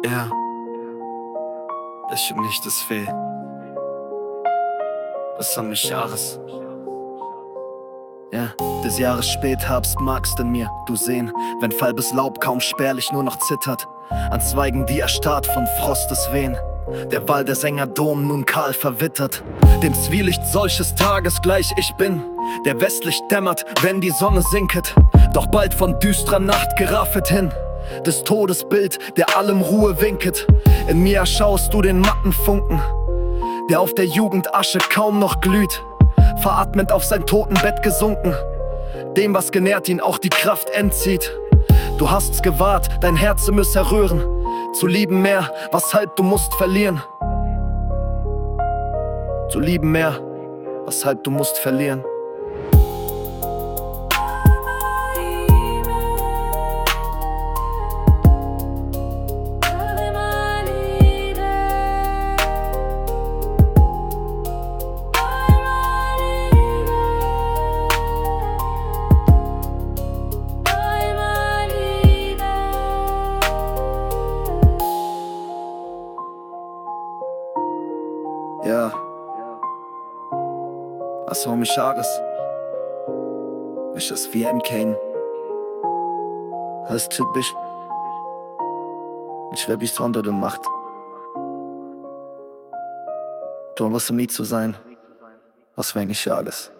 Ja, das stimmt nicht, das weh. Das haben mich Jahres. Ja, des Jahres Spätherbst magst in mir, du sehen, wenn falbes Laub kaum spärlich nur noch zittert, an Zweigen, die erstarrt von Frostes Wehen. Der Wall der Sängerdom nun kahl verwittert, dem Zwielicht solches Tages gleich ich bin, der westlich dämmert, wenn die Sonne sinket, doch bald von düstrer Nacht geraffet hin, des Todes Bild, der allem Ruhe winket. In mir erschaust du den matten Funken, der auf der Jugend Asche kaum noch glüht, veratmend auf sein Totenbett gesunken, dem was genährt ihn auch die Kraft entzieht. Du hast's gewahrt, dein Herze müss errühren, zu lieben mehr, weshalb du musst verlieren. Zu lieben mehr, weshalb du musst verlieren. Ja, was har mich Jahres? Ich es wie im Kane. Das typisch. Ich will bis unter der Macht. Du was um nie zu sein. Was wenn ich alles?